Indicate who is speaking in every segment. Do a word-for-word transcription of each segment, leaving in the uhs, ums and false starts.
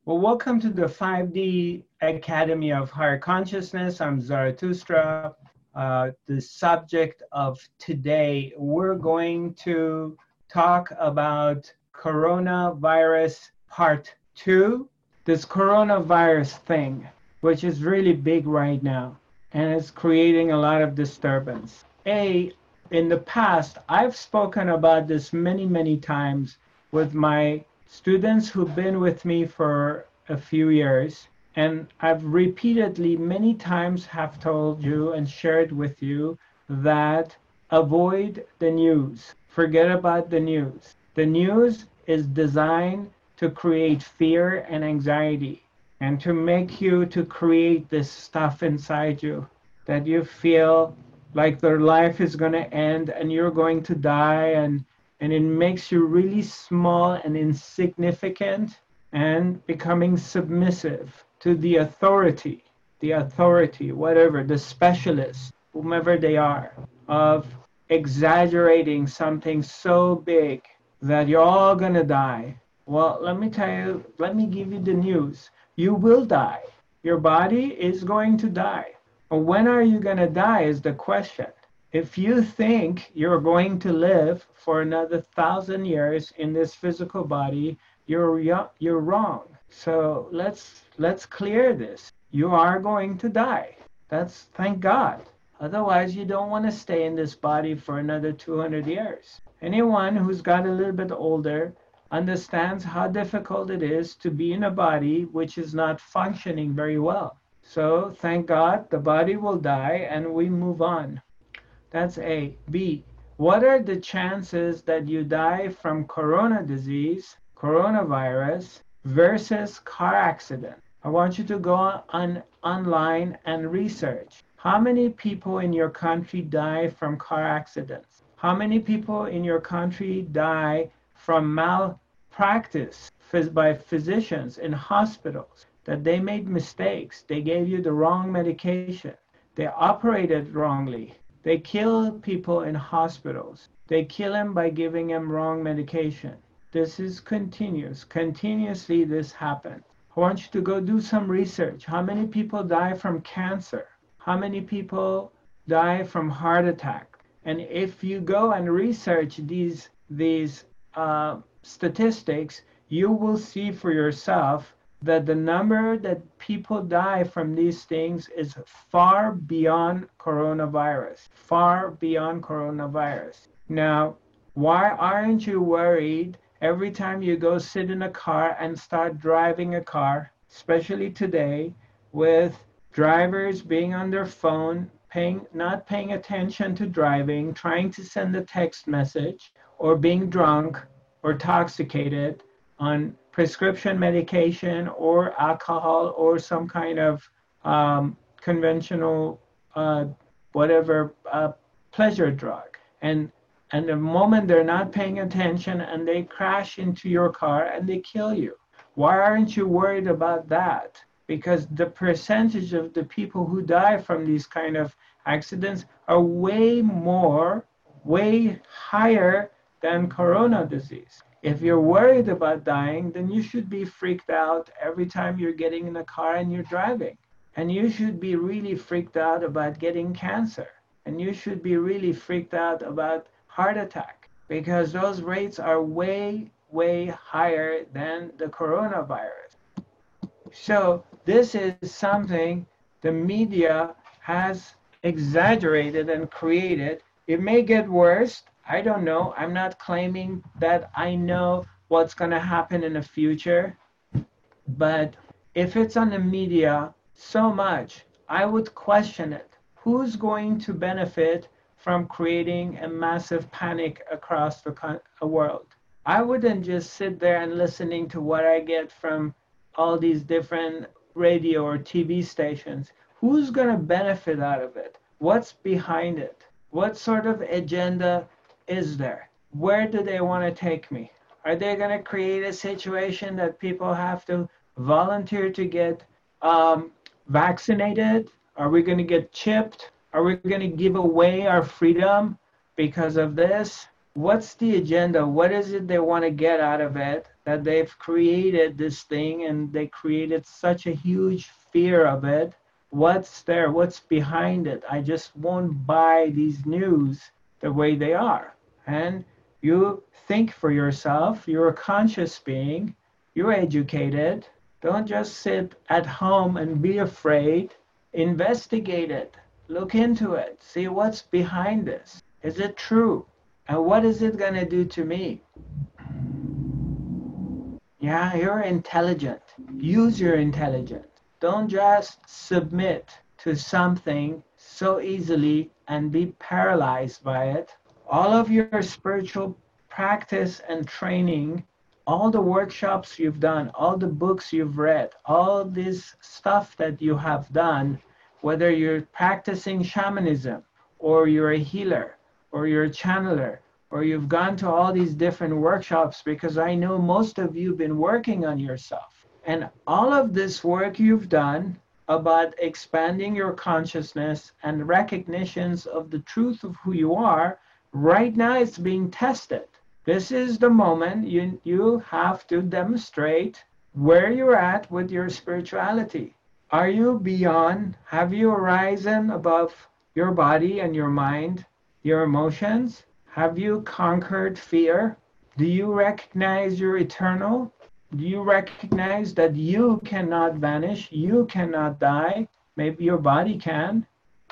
Speaker 1: Well, welcome to the five D Academy of Higher Consciousness. I'm Zarathustra. Uh, the subject of today, we're going to talk about coronavirus part two. This coronavirus thing, which is really big right now, and it's creating a lot of disturbance. A, in the past, I've spoken about this many, many times with my students who've been with me for a few years, and I've repeatedly many times have told you and shared with you that avoid the news. Forget about the news. The news is designed to create fear and anxiety and to make you to create this stuff inside you that you feel like their life is going to end and you're going to die, and and it makes you really small and insignificant and becoming submissive to the authority, the authority, whatever, the specialists, whomever they are, of exaggerating something so big that you're all going to die. Well, let me tell you, let me give you the news. You will die. Your body is going to die. But when are you going to die is the question. If you think you're going to live for another thousand years in this physical body, you're you're wrong. So let's let's clear this. You are going to die. That's thank God. Otherwise, you don't want to stay in this body for another two hundred years. Anyone who's got a little bit older understands how difficult it is to be in a body which is not functioning very well. So thank God the body will die and we move on. That's A. B. What are the chances that you die from corona disease, coronavirus, versus car accident? I want you to go on online and research. How many people in your country die from car accidents? How many people in your country die from malpractice by physicians in hospitals, that they made mistakes, they gave you the wrong medication, they operated wrongly, they kill people in hospitals, they kill them by giving them wrong medication. This is continuous. Continuously this happens. I want you to go do some research. How many people die from cancer? How many people die from heart attack? And if you go and research these, these uh, statistics, you will see for yourself that the number that people die from these things is far beyond coronavirus, far beyond coronavirus. Now, why aren't you worried every time you go sit in a car and start driving a car, especially today, with drivers being on their phone, paying, not paying attention to driving, trying to send a text message, or being drunk or intoxicated on prescription medication or alcohol or some kind of um, conventional uh, whatever uh, pleasure drug. And and the moment they're not paying attention and they crash into your car and they kill you. Why aren't you worried about that? Because the percentage of the people who die from these kind of accidents are way more, way higher than corona disease. If you're worried about dying, then you should be freaked out every time you're getting in a car and you're driving. And you should be really freaked out about getting cancer. And you should be really freaked out about heart attack, because those rates are way, way higher than the coronavirus. So this is something the media has exaggerated and created. It may get worse. I don't know. I'm not claiming that I know what's going to happen in the future. But if it's on the media so much, I would question it. Who's going to benefit from creating a massive panic across the con- world? I wouldn't just sit there and listening to what I get from all these different radio or T V stations. Who's going to benefit out of it? What's behind it? What sort of agenda is there? Where do they want to take me? Are they going to create a situation that people have to volunteer to get um, vaccinated? Are we going to get chipped? Are we going to give away our freedom because of this? What's the agenda? What is it they want to get out of it that they've created this thing and they created such a huge fear of it. What's there? What's behind it? I just won't buy these news the way they are. And you think for yourself. You're a conscious being. You're educated. Don't just sit at home and be afraid. Investigate it. Look into it. See what's behind this. Is it true? And what is it going to do to me? Yeah, you're intelligent. Use your intelligence. Don't just submit to something so easily and be paralyzed by it. All of your spiritual practice and training, all the workshops you've done, all the books you've read, all this stuff that you have done, whether you're practicing shamanism or you're a healer or you're a channeler, or you've gone to all these different workshops, because I know most of you have been working on yourself. And all of this work you've done about expanding your consciousness and recognitions of the truth of who you are, right now it's being tested. This is the moment you, you have to demonstrate where you're at with your spirituality. Are you beyond? Have you arisen above your body and your mind, your emotions? Have you conquered fear? Do you recognize you're eternal? Do you recognize that you cannot vanish? You cannot die? Maybe your body can.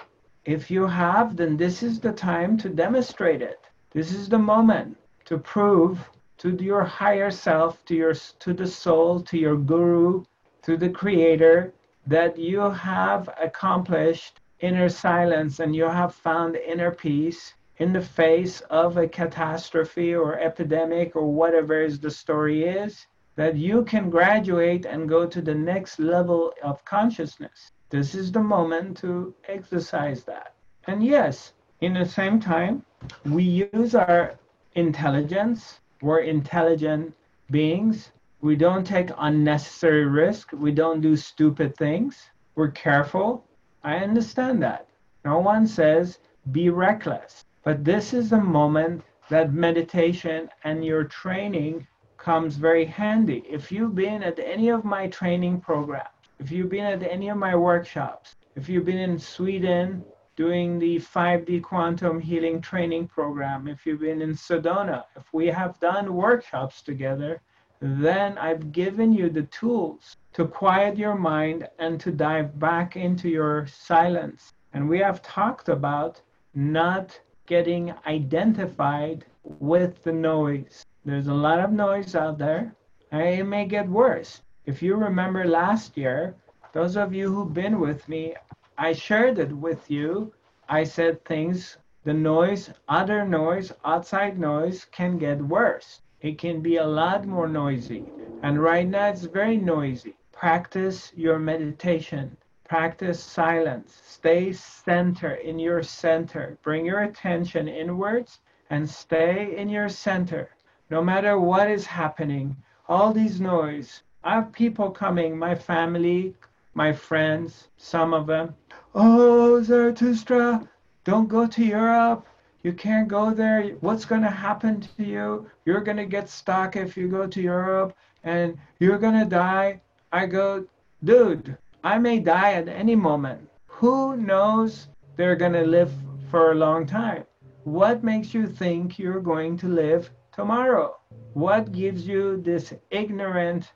Speaker 1: If you have, then this is the time to demonstrate it. This is the moment to prove to your higher self, to your to the soul, to your guru, to the creator, that you have accomplished inner silence and you have found inner peace in the face of a catastrophe or epidemic or whatever is the story is, that you can graduate and go to the next level of consciousness. This is the moment to exercise that. And yes, in the same time, we use our intelligence. We're intelligent beings. We don't take unnecessary risk. We don't do stupid things. We're careful. I understand that. No one says be reckless. But this is the moment that meditation and your training comes very handy. If you've been at any of my training programs, if you've been at any of my workshops, if you've been in Sweden doing the five D quantum healing training program, if you've been in Sedona, if we have done workshops together, then I've given you the tools to quiet your mind and to dive back into your silence. And we have talked about not getting identified with the noise. There's a lot of noise out there, and it may get worse. If you remember last year, those of you who've been with me, I shared it with you. I said things, the noise, other noise, outside noise can get worse. It can be a lot more noisy. And right now it's very noisy. Practice your meditation. Practice silence. Stay center in your center. Bring your attention inwards and stay in your center. No matter what is happening, all these noise. I have people coming, my family, my friends, some of them. Oh, Zarathustra, don't go to Europe. You can't go there. What's going to happen to you? You're going to get stuck if you go to Europe and you're going to die. I go, dude, I may die at any moment. Who knows they're going to live for a long time? What makes you think you're going to live tomorrow? What gives you this ignorant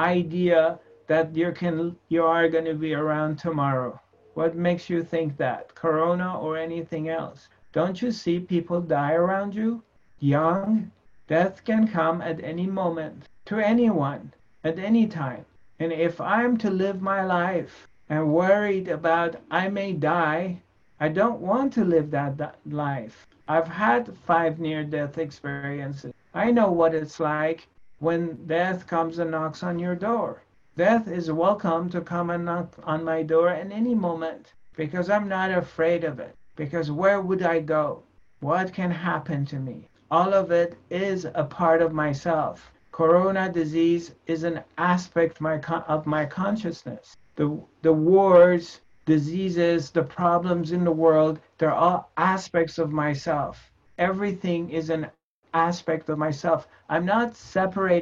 Speaker 1: idea that you can you are going to be around tomorrow? What makes you think that? Corona or anything else? Don't you see people die around you? Young, death can come at any moment to anyone at any time. And if I'm to live my life and worried about I may die, I don't want to live that, that life. I've had five near-death experiences. I know what it's like when death comes and knocks on your door. Death is welcome to come and knock on my door at any moment because I'm not afraid of it. Because where would I go? What can happen to me? All of it is a part of myself. Corona disease is an aspect my con- of my consciousness. The, the wars, diseases, the problems in the world, they're all aspects of myself. Everything is an aspect of myself. I'm not separated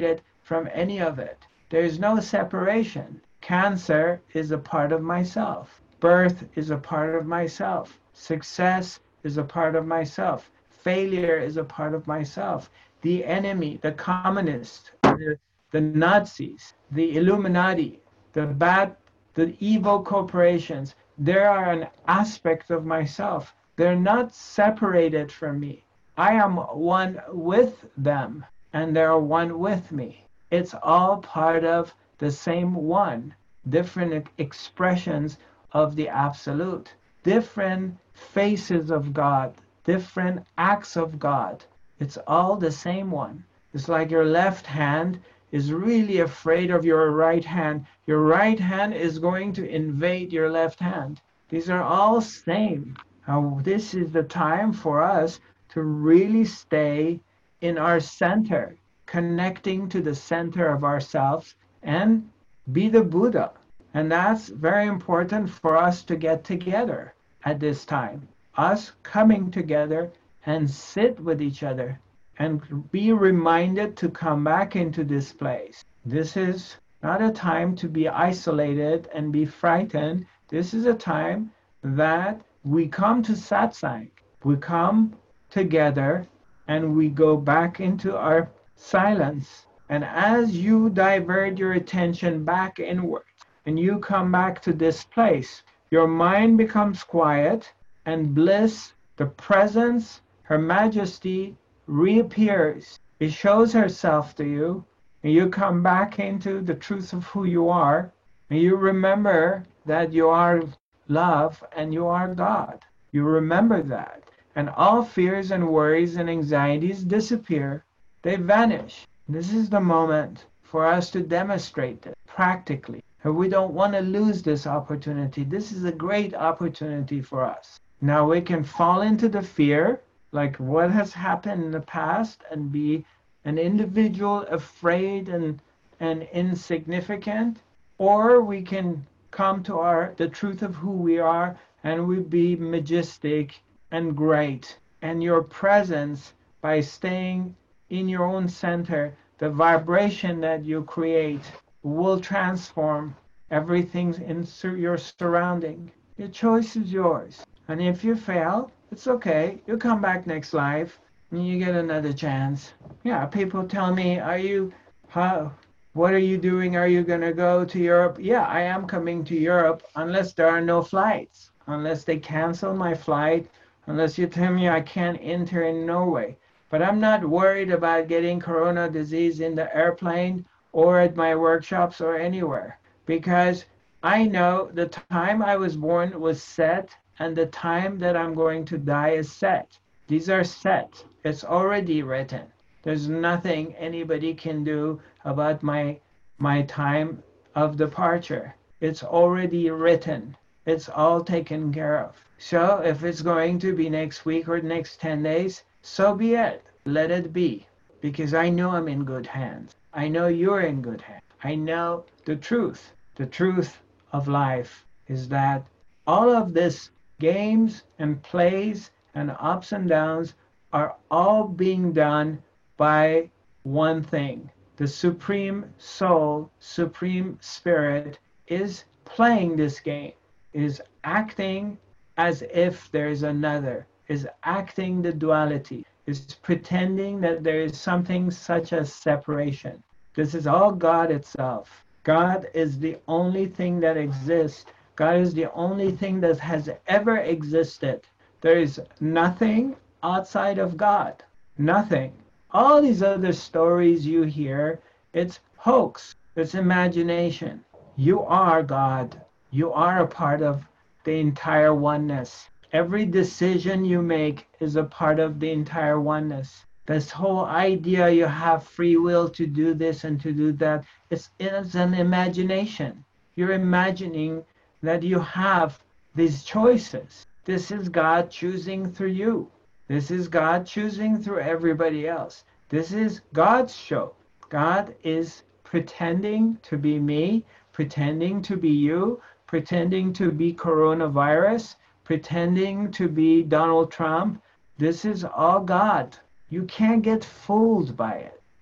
Speaker 1: from any of it. There's no separation. Cancer is a part of myself. Birth is a part of myself. Success is a part of myself. Failure is a part of myself. The enemy, the communists, the, the Nazis, the Illuminati, the bad, the evil corporations, they are an aspect of myself. They're not separated from me. I am one with them, and they're one with me. It's all part of the same one, different expressions of the absolute, different faces of God, different acts of God. It's all the same one. It's like your left hand is really afraid of your right hand. Your right hand is going to invade your left hand. These are all same. Now, this is the time for us to really stay in our center, connecting to the center of ourselves and be the Buddha. And that's very important for us to get together at this time. Us coming together and sit with each other and be reminded to come back into this place. This is not a time to be isolated and be frightened. This is a time that we come to satsang. We come together and we go back into our silence. And as you divert your attention back inward and you come back to this place, your mind becomes quiet and bliss, the presence, her majesty reappears. It shows herself to you, and you come back into the truth of who you are, and you remember that you are love and you are God. You remember that. And all fears and worries and anxieties disappear. They vanish. This is the moment for us to demonstrate this practically. And we don't want to lose this opportunity. This is a great opportunity for us. Now we can fall into the fear, like what has happened in the past, and be an individual afraid and, and insignificant, or we can come to our the truth of who we are, and we be majestic and great. And your presence, by staying in your own center, the vibration that you create will transform everything in sur- your surrounding. Your choice is yours. And if you fail, it's okay. You come back next life and you get another chance. Yeah, people tell me, are you, how, what are you doing? Are you going to go to Europe? Yeah, I am coming to Europe unless there are no flights, unless they cancel my flight, unless you tell me I can't enter in Norway. But I'm not worried about getting corona disease in the airplane or at my workshops or anywhere, because I know the time I was born was set and the time that I'm going to die is set. These are set. It's already written. There's nothing anybody can do about my my time of departure. It's already written. It's all taken care of. So if it's going to be next week or next ten days, so be it. Let it be. Because I know I'm in good hands. I know you're in good hands. I know the truth. The truth of life is that all of this games and plays and ups and downs are all being done by one thing. The Supreme Soul, Supreme Spirit is playing this game, is acting as if there is another, is acting the duality, is pretending that there is something such as separation. This is all God itself. God is the only thing that exists. God is the only thing that has ever existed. There is nothing outside of God. Nothing. All these other stories you hear, it's hoax. It's imagination. You are God. You are a part of the entire oneness. Every decision you make is a part of the entire oneness. This whole idea you have free will to do this and to do that, it's, it's an imagination. You're imagining that you have these choices. This is God choosing through you. This is God choosing through everybody else. This is God's show. God is pretending to be me, pretending to be you, pretending to be coronavirus, pretending to be Donald Trump. This is all God. You can't get fooled by it.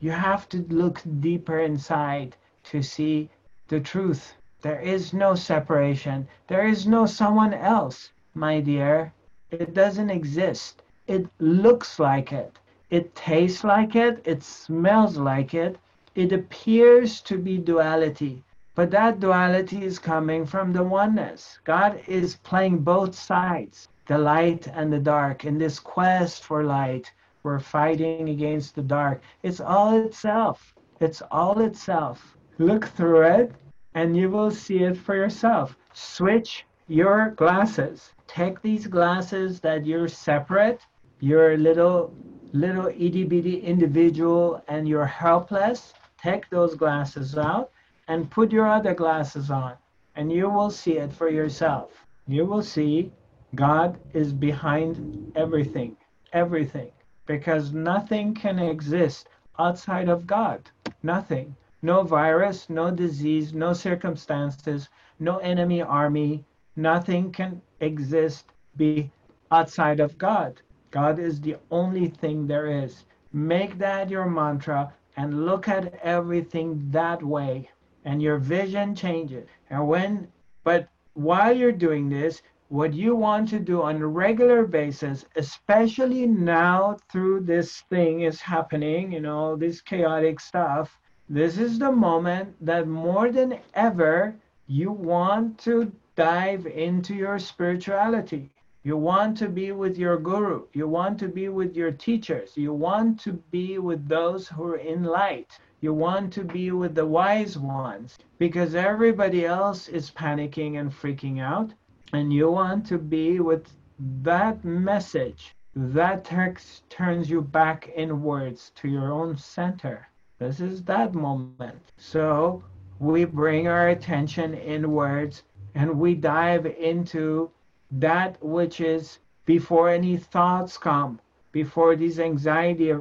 Speaker 1: You have to look deeper inside to see the truth. There is no separation. There is no someone else, my dear. It doesn't exist. It looks like it. It tastes like it. It smells like it. It appears to be duality. But that duality is coming from the oneness. God is playing both sides, the light and the dark. In this quest for light, we're fighting against the dark. It's all itself. It's all itself. Look through it and you will see it for yourself. Switch your glasses. Take these glasses that you're separate, you're a little, little itty bitty individual and you're helpless. Take those glasses out and put your other glasses on and you will see it for yourself. You will see God is behind everything, everything. Because nothing can exist outside of God. Nothing. No virus, no disease, no circumstances, no enemy army. Nothing can exist be outside of God. God is the only thing there is. Make that your mantra and look at everything that way. And your vision changes. And when, but while you're doing this, what you want to do on a regular basis, especially now through this thing is happening, you know, this chaotic stuff, this is the moment that more than ever, you want to dive into your spirituality. You want to be with your guru. You want to be with your teachers. You want to be with those who are in light. You want to be with the wise ones because everybody else is panicking and freaking out. And you want to be with that message. That text turns you back inwards to your own center. This is that moment. So we bring our attention inwards and we dive into that which is before any thoughts come, before these anxiety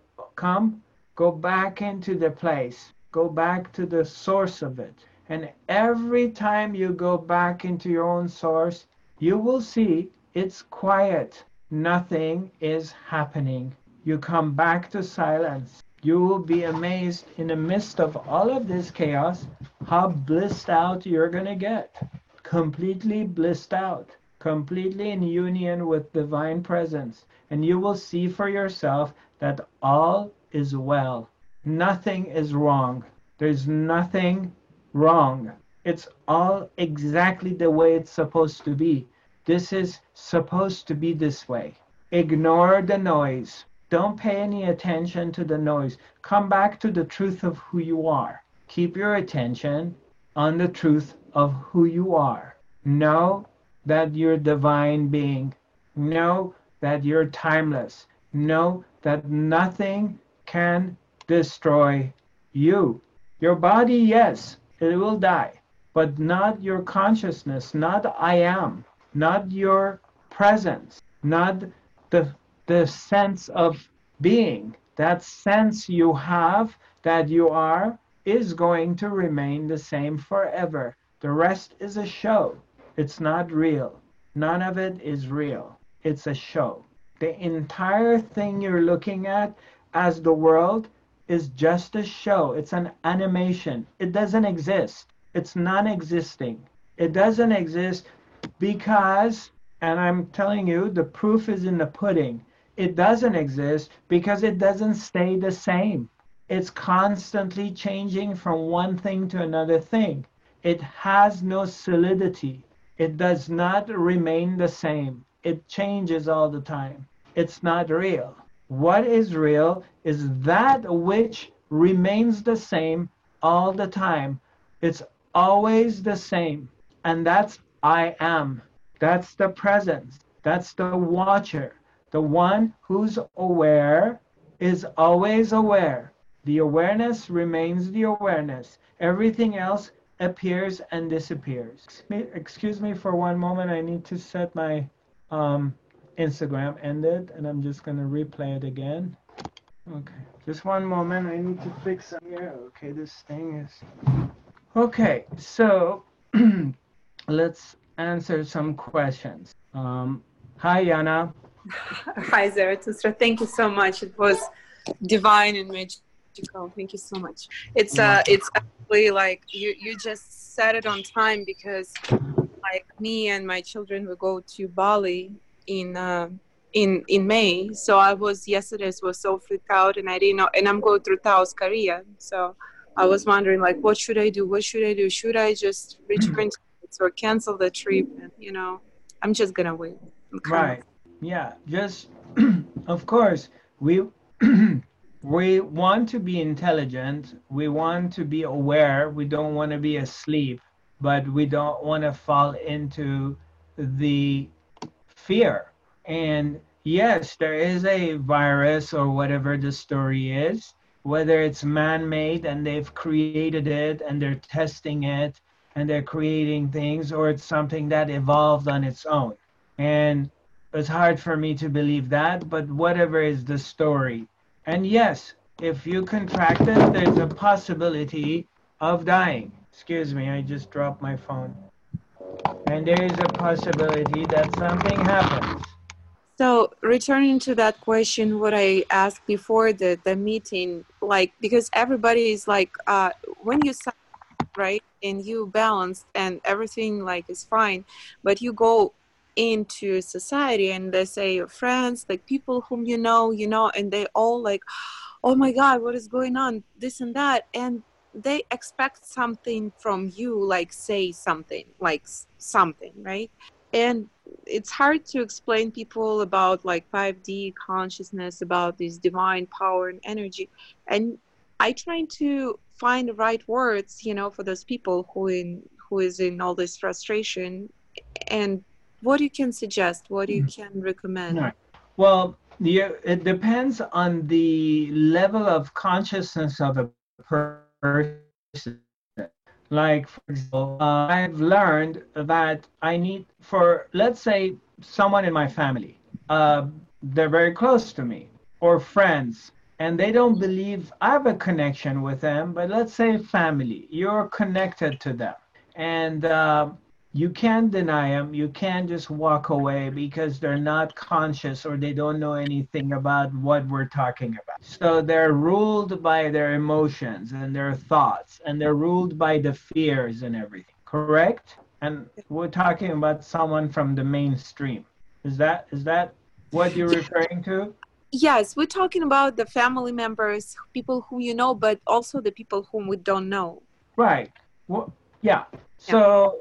Speaker 1: come, go back into the place. Go back to the source of it. And every time you go back into your own source, you will see it's quiet. Nothing is happening. You come back to silence. You will be amazed in the midst of all of this chaos, how blissed out you're going to get. Completely blissed out. Completely in union with divine presence. And you will see for yourself that all is well. Nothing is wrong. There's nothing wrong. It's all exactly the way it's supposed to be. This is supposed to be this way. Ignore the noise. Don't pay any attention to the noise. Come back to the truth of who you are. Keep your attention on the truth of who you are. Know that you're divine being. Know that you're timeless. Know that nothing can destroy you. Your body, yes, it will die, but not your consciousness, not I am, not your presence, not the, the sense of being. That sense you have that you are is going to remain the same forever. The rest is a show. It's not real. None of it is real. It's a show. The entire thing you're looking at as the world is just a show. It's an animation. It doesn't exist. It's non-existing. It doesn't exist because, and I'm telling you, the proof is in the pudding. It doesn't exist because it doesn't stay the same. It's constantly changing from one thing to another thing. It has no solidity. It does not remain the same. It changes all the time. It's not real. What is real is that which remains the same all the time. It's always the same. And that's I am. That's the presence. That's the watcher. The one who's aware is always aware. The awareness remains the awareness. Everything else appears and disappears. Excuse me for one moment. I need to set my um, Instagram ended, and I'm just going to replay it again. Okay, just one moment. I need to fix some here. Okay, this thing is... Okay, so let's answer some questions. Um, hi, Yana.
Speaker 2: Hi, Zarathustra. Thank you so much. It was divine and magical. Chico, thank you so much. It's uh, it's actually like you you just said it on time because like me and my children will go to Bali in uh, in in May. So I was yesterday was so freaked out, and I didn't know. And I'm going through South Korea, so I was wondering like, what should I do? What should I do? Should I just return to it or cancel the trip? And you know, I'm just gonna wait. I'm kind of
Speaker 1: Right. Yeah. Just, of course, we we want to be intelligent. We want to be aware. We don't want to be asleep, but we don't want to fall into the fear. And yes, there is a virus or whatever the story is, whether it's man-made and they've created it and they're testing it and they're creating things, or it's something that evolved on its own. And it's hard for me to believe that, but whatever is the story. And yes, if you contract it, there's a possibility of dying. Excuse me, I just dropped my phone. And there is a possibility that something happens.
Speaker 2: So returning to that question, what I asked before the, the meeting, like because everybody is like, uh, when you sign, right, and you balance and everything like is fine, but you go into society and they say your friends, like people whom you know, you know, and they all like, oh my God, what is going on? This and that, and they expect something from you, like say something, like s- something, right? And it's hard to explain people about like five D consciousness, about this divine power and energy. And I trying to find the right words, you know, for those people who in who is in all this frustration. And what you can suggest, what you can recommend.
Speaker 1: Right. Well, the, it depends on the level of consciousness of a person. Like, for example, uh, I've learned that I need, for, let's say, someone in my family, uh, they're very close to me, or friends, and they don't believe I have a connection with them, but let's say family, you're connected to them. And uh, you can't deny them. You can't just walk away because they're not conscious or they don't know anything about what we're talking about. So they're ruled by their emotions and their thoughts, and they're ruled by the fears and everything. Correct? And we're talking about someone from the mainstream. Is that is that what you're referring to?
Speaker 2: Yes, we're talking about the family members, people who you know, but also the people whom we don't know.
Speaker 1: Right. Well, yeah.
Speaker 2: Yeah.
Speaker 1: So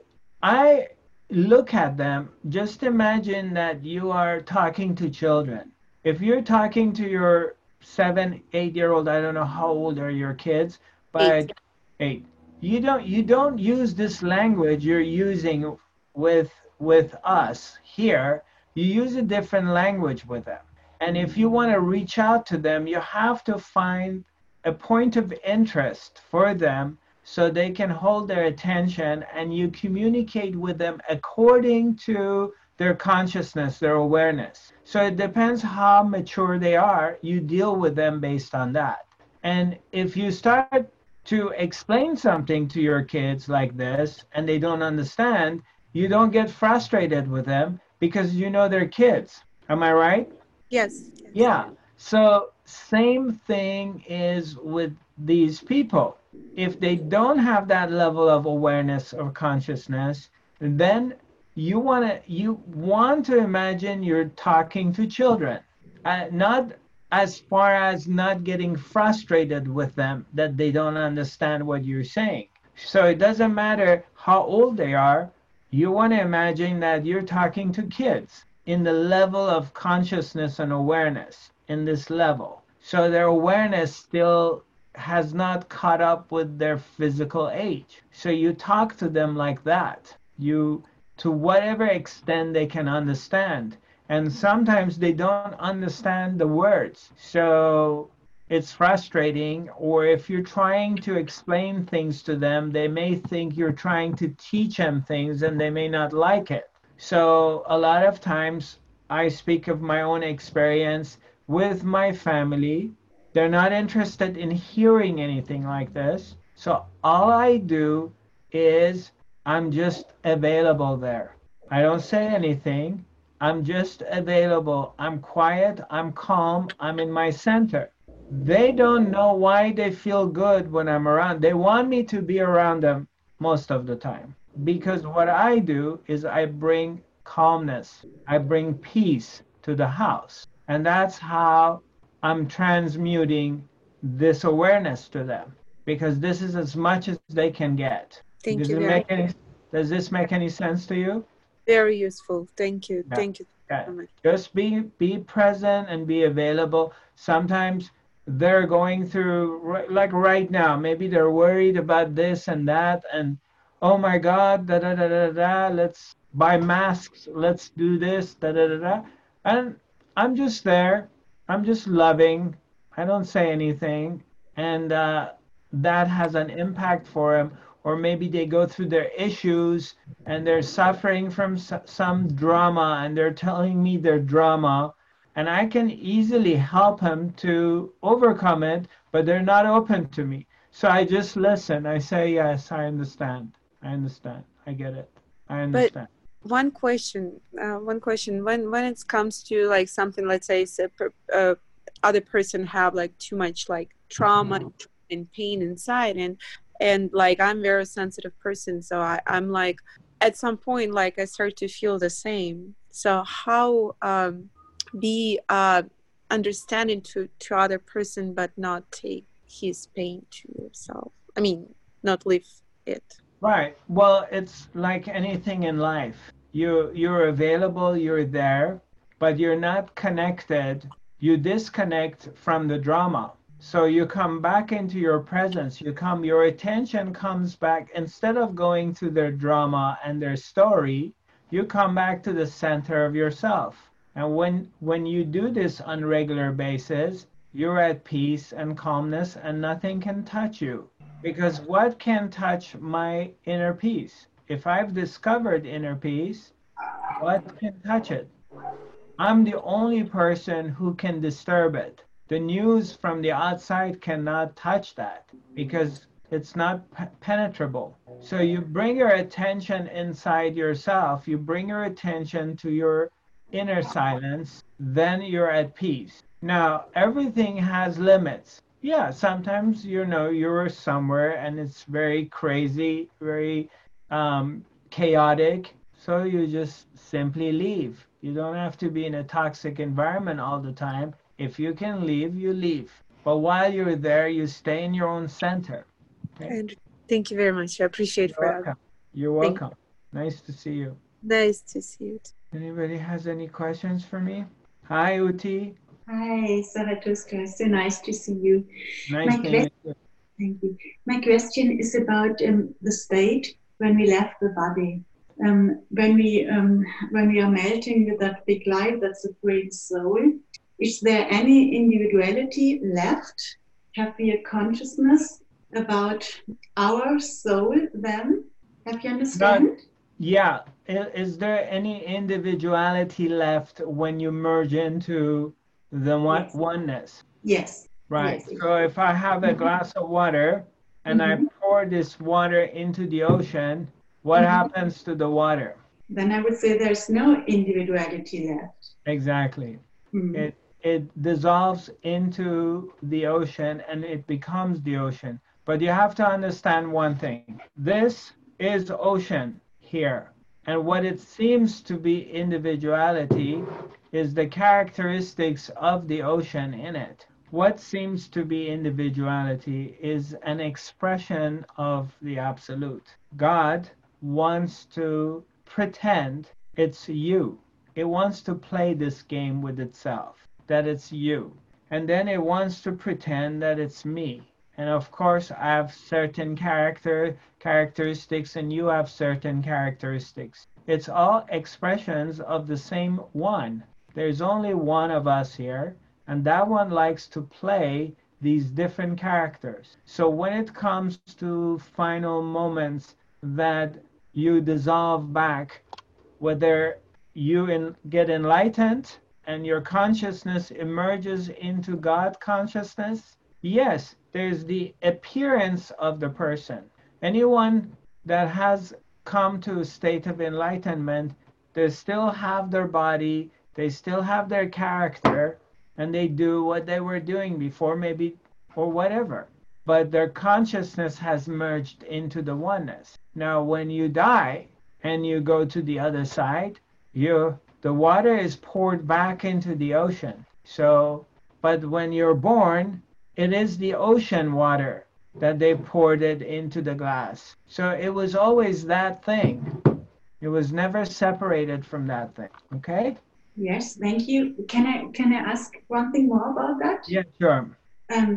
Speaker 1: I look at them, just imagine that you are talking to children. If you're talking to your seven, eight year old, I don't know how old are your kids,
Speaker 2: Eight.
Speaker 1: but eight, you don't you don't use this language you're using with with us here. You use a different language with them. And if you want to reach out to them, you have to find a point of interest for them so they can hold their attention, and you communicate with them according to their consciousness, their awareness. So it depends how mature they are. You deal with them based on that. And if you start to explain something to your kids like this and they don't understand, you don't get frustrated with them because you know they're kids. Am I right?
Speaker 2: Yes. Yes.
Speaker 1: Yeah. So same thing is with these people. If they don't have that level of awareness or consciousness, then you want to you want to imagine you're talking to children, uh, not as far as not getting frustrated with them that they don't understand what you're saying. So it doesn't matter how old they are. You want to imagine that you're talking to kids in the level of consciousness and awareness in this level. So their awareness still has not caught up with their physical age. So you talk to them like that. You, to whatever extent they can understand. And sometimes they don't understand the words. So it's frustrating. Or if you're trying to explain things to them, they may think you're trying to teach them things and they may not like it. So a lot of times I speak of my own experience with my family. They're not interested in hearing anything like this. So all I do is I'm just available there. I don't say anything. I'm just available. I'm quiet. I'm calm. I'm in my center. They don't know why they feel good when I'm around. They want me to be around them most of the time. Because what I do is I bring calmness, I bring peace to the house. And that's how I'm transmuting this awareness to them. Because this is as much as they can get.
Speaker 2: Thank
Speaker 1: Does
Speaker 2: you
Speaker 1: it
Speaker 2: very
Speaker 1: make any does this make any sense to you?
Speaker 2: very useful. Thank you.
Speaker 1: Yeah.
Speaker 2: Thank you
Speaker 1: Yeah.
Speaker 2: so much.
Speaker 1: Just be be present and be available. Sometimes they're going through ri- like right now, maybe they're worried about this and that, and oh my God, da da da da da. Let's buy masks. Let's do this, da da da da. And I'm just there. I'm just loving. I don't say anything, and uh, that has an impact for them. Or maybe they go through their issues and they're suffering from s- some drama and they're telling me their drama, and I can easily help them to overcome it, but they're not open to me. So I just listen. I say, yes, I understand. I understand. I get it. I
Speaker 2: But
Speaker 1: understand.
Speaker 2: one question, uh, one question. When when it comes to like something, let's say, it's a per, uh, other person have like too much like trauma and pain inside, and and like I'm very sensitive person, so I I'm like at some point like I start to feel the same. So how um be uh understanding to to other person, but not take his pain to yourself. I mean, not live it.
Speaker 1: Right. Well, it's like anything in life. You you're available, you're there, but you're not connected. You disconnect from the drama. So you come back into your presence. You come your attention comes back instead of going to their drama and their story, you come back to the center of yourself. And when when you do this on regular basis, you're at peace and calmness and nothing can touch you. Because what can touch my inner peace? If I've discovered inner peace, what can touch it? I'm the only person who can disturb it. The news from the outside cannot touch that because it's not p- penetrable. So you bring your attention inside yourself, you bring your attention to your inner silence, then you're at peace. Now, everything has limits. Yeah, sometimes you know you're somewhere and it's very crazy, very um, chaotic, so you just simply leave. You don't have to be in a toxic environment all the time. If you can leave, you leave. But while you're there, you stay in your own center. Okay?
Speaker 2: And thank you very much. I appreciate
Speaker 1: You're
Speaker 2: for that.
Speaker 1: welcome. You're
Speaker 2: Thank
Speaker 1: welcome. Nice to see you.
Speaker 2: Nice to see you.
Speaker 1: Anybody has any questions for me? Hi, Uti.
Speaker 3: Hi, Zarathustra. So nice to see you.
Speaker 1: Nice
Speaker 3: My
Speaker 1: to
Speaker 3: question,
Speaker 1: meet you.
Speaker 3: thank you. My question is about um, the state when we left the body. Um, when we um, when we are melting with that big light, that's the great soul. Is there any individuality left? Have we a consciousness about our soul then? Have you
Speaker 1: Not,
Speaker 3: understand?
Speaker 1: yeah. I- Is there any individuality left when you merge into the one,
Speaker 3: Yes.
Speaker 1: oneness?
Speaker 3: Yes.
Speaker 1: Right.
Speaker 3: Yes.
Speaker 1: So if I have a glass of water and I
Speaker 3: Mhm.
Speaker 1: pour this water into the ocean, what
Speaker 3: Mhm.
Speaker 1: happens to the water?
Speaker 3: Then I would say there's no individuality left.
Speaker 1: Exactly.
Speaker 3: Mm.
Speaker 1: It it dissolves into the ocean and it becomes the ocean. But you have to understand one thing. This is ocean here. And what it seems to be individuality is the characteristics of the ocean in it. What seems to be individuality is an expression of the absolute. God wants to pretend it's you. It wants to play this game with itself, that it's you. And then it wants to pretend that it's me. And of course, I have certain character characteristics and you have certain characteristics. It's all expressions of the same one. There's only one of us here, and that one likes to play these different characters. So when it comes to final moments that you dissolve back, whether you in, get enlightened and your consciousness emerges into God consciousness, yes, there's the appearance of the person. Anyone that has come to a state of enlightenment, they still have their body, they still have their character, and they do what they were doing before, maybe, or whatever. But their consciousness has merged into the oneness. Now, when you die and you go to the other side, you the water is poured back into the ocean. So, but when you're born, it is the ocean water that they poured it into the glass. So it was always that thing. It was never separated from that thing. Okay?
Speaker 3: Yes, thank you. Can I can I ask one thing more about that?
Speaker 1: Yeah, sure.
Speaker 3: Um,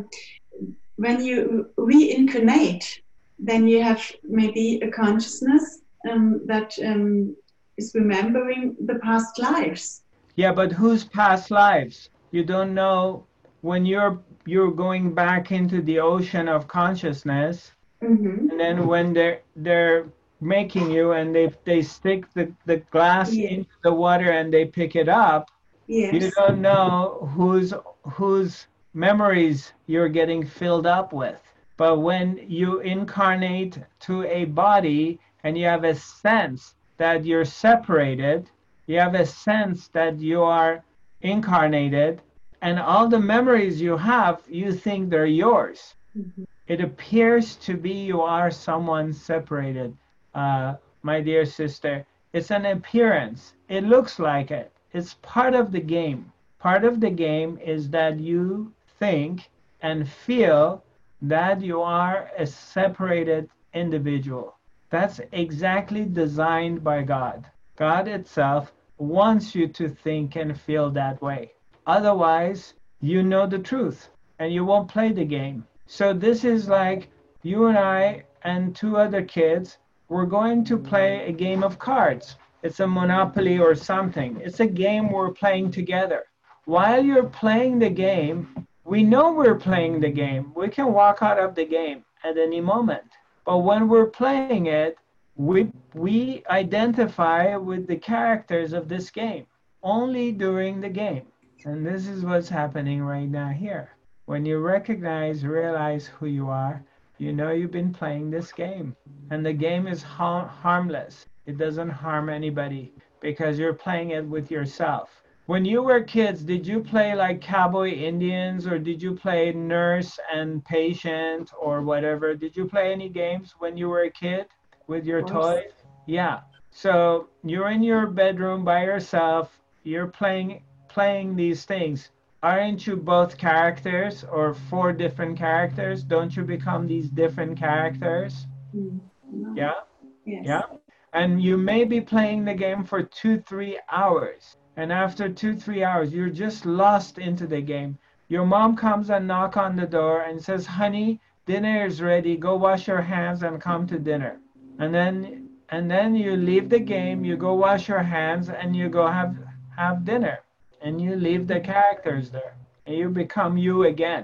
Speaker 3: when you reincarnate, then you have maybe a consciousness um, that um, is remembering the past lives.
Speaker 1: Yeah, but whose past lives? You don't know when you're you're going back into the ocean of consciousness,
Speaker 3: mm-hmm.
Speaker 1: and then when they're they're making you and they they stick the, the glass
Speaker 3: yes.
Speaker 1: into the water and they pick it up,
Speaker 3: yes.
Speaker 1: you don't know whose whose memories you're getting filled up with. But when you incarnate to a body and you have a sense that you're separated, you have a sense that you are incarnated, and all the memories you have, you think they're yours.
Speaker 3: Mm-hmm.
Speaker 1: It appears to be you are someone separated, uh, my dear sister. It's an appearance. It looks like it. It's part of the game. Part of the game is that you think and feel that you are a separated individual. That's exactly designed by God. God itself wants you to think and feel that way. Otherwise, you know the truth and you won't play the game. So this is like you and I and two other kids, we're going to play a game of cards. It's a Monopoly or something. It's a game we're playing together. While you're playing the game, we know we're playing the game. We can walk out of the game at any moment. But when we're playing it, we, we identify with the characters of this game only during the game. And this is what's happening right now here. When you recognize, realize who you are, you know you've been playing this game. And the game is ha- harmless. It doesn't harm anybody because you're playing it with yourself. When you were kids, did you play like Cowboy Indians, or did you play nurse and patient or whatever? Did you play any games when you were a kid with your toys? Yeah. So you're in your bedroom by yourself. You're playing playing these things. Aren't you both characters or four different characters? Don't you become these different characters?
Speaker 3: Mm, no.
Speaker 1: Yeah?
Speaker 3: Yes.
Speaker 1: Yeah? And you may be playing the game for two, three hours. And after two, three hours, you're just lost into the game. Your mom comes and knocks on the door and says, honey, dinner is ready. Go wash your hands and come to dinner. And then and then you leave the game, you go wash your hands, and you go have, have dinner. And you leave the characters there. And you become you again.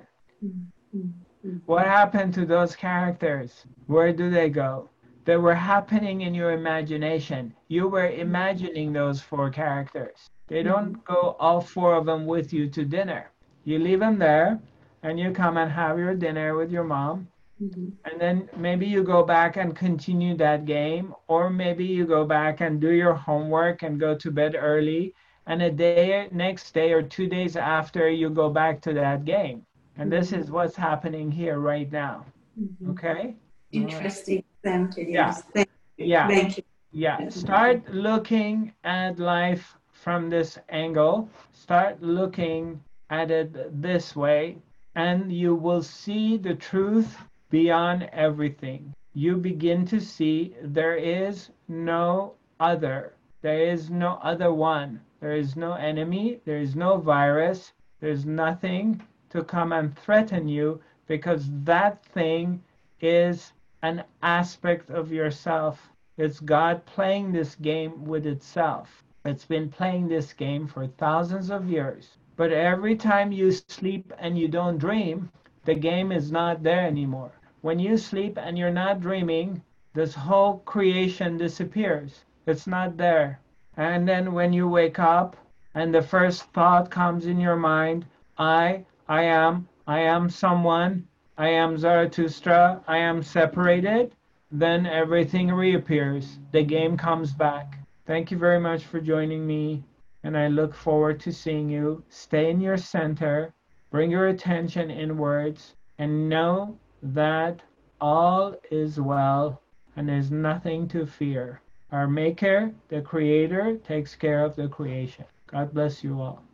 Speaker 3: Mm-hmm.
Speaker 1: What happened to those characters? Where do they go? They were happening in your imagination. You were imagining those four characters. They don't go all four of them with you to dinner. You leave them there, and you come and have your dinner with your mom.
Speaker 3: Mm-hmm.
Speaker 1: And then maybe you go back and continue that game, or maybe you go back and do your homework and go to bed early. And a day, next day or two days after, you go back to that game. And this is what's happening here right now.
Speaker 3: Mm-hmm.
Speaker 1: Okay?
Speaker 3: Interesting. Thank you.
Speaker 1: Yeah.
Speaker 3: Yes. Thank you.
Speaker 1: Yeah.
Speaker 3: Thank you.
Speaker 1: Yeah. Start looking at life from this angle. Start looking at it this way, and you will see the truth beyond everything. You begin to see there is no other. There is no other one. There is no enemy. There is no virus. There's nothing to come and threaten you, because that thing is an aspect of yourself. It's God playing this game with itself. It's been playing this game for thousands of years. But every time you sleep and you don't dream, the game is not there anymore. When you sleep and you're not dreaming, this whole creation disappears. It's not there. And then when you wake up and the first thought comes in your mind, I, I am, I am someone, I am Zarathustra, I am separated, then everything reappears. The game comes back. Thank you very much for joining me. and I look forward to seeing you. Stay in your center, bring your attention inwards, and know that all is well and there's nothing to fear. Our Maker, the Creator, takes care of the creation. God bless you all.